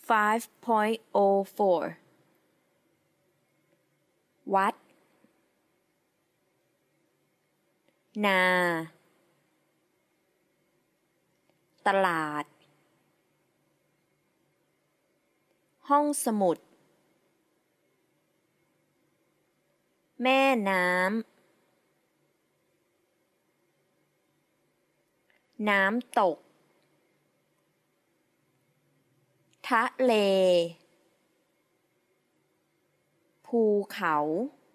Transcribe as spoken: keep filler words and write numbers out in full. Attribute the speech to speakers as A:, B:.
A: five point oh four วัดนาตลาดห้องสมุดแม่น้ำน้ำตกทะเลภูเขา